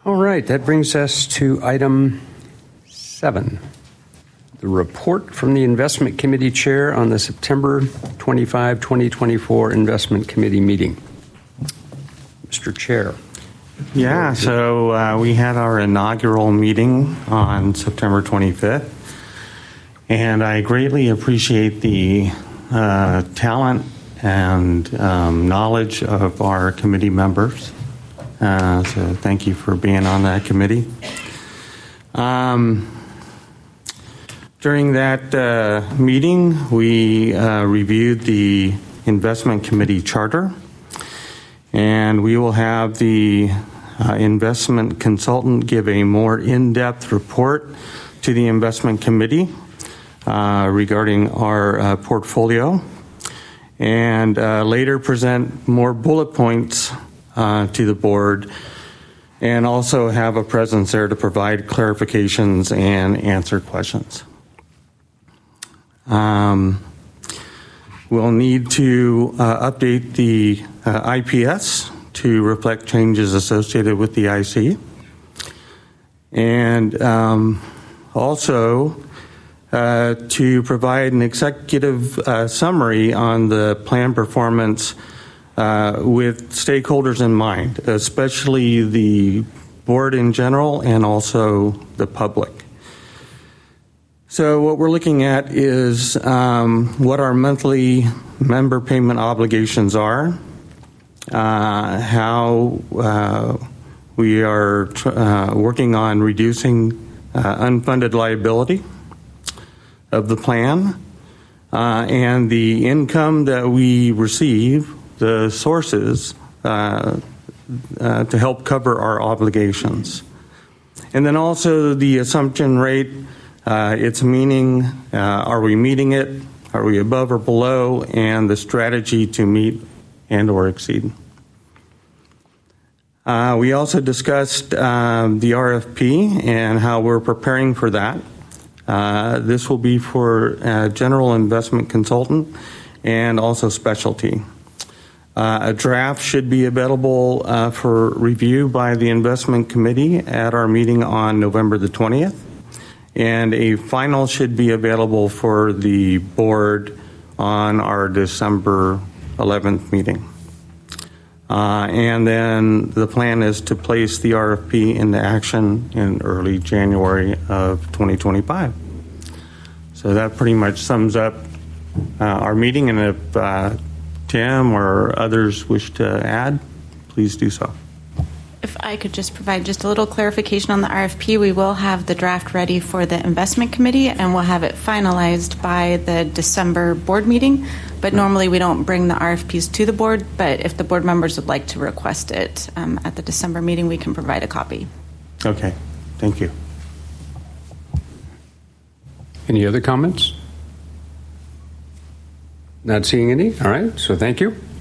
All right, that brings us to item 7, the report from the Investment Committee Chair on the September 25, 2024 Investment Committee meeting. Mr. Chair. Yeah, so we had our inaugural meeting on September 25th, and I greatly appreciate the talent and knowledge of our committee members. So thank you for being on that committee. During that meeting, we reviewed the Investment Committee Charter, and we will have the investment consultant give a more in-depth report to the Investment Committee regarding our portfolio, and later present more bullet points to the board, and also have a presence there to provide clarifications and answer questions. We'll need to update the IPS to reflect changes associated with the IC, and also to provide an executive summary on the plan performance with stakeholders in mind, especially the board in general and also the public. So what we're looking at is what our monthly member payment obligations are, how we are working on reducing unfunded liability of the plan, and the income that we receive, the sources to help cover our obligations. And then also the assumption rate, its meaning, are we meeting it, are we above or below, and the strategy to meet and or exceed. We also discussed the RFP and how we're preparing for that. This will be for general investment consultant and also specialty. A draft should be available for review by the investment committee at our meeting on November the 20th, and a final should be available for the board on our December 11th meeting. And then the plan is to place the RFP into action in early January of 2025. So that pretty much sums up our meeting, and if Tim or others wish to add, please do so. If I could just provide just a little clarification on the RFP, we will have the draft ready for the investment committee, and we'll have it finalized by the December board meeting. But normally we don't bring the RFPs to the board, but if the board members would like to request it at the December meeting, we can provide a copy. Okay, thank you. Any other comments? Not seeing any? All right, so thank you.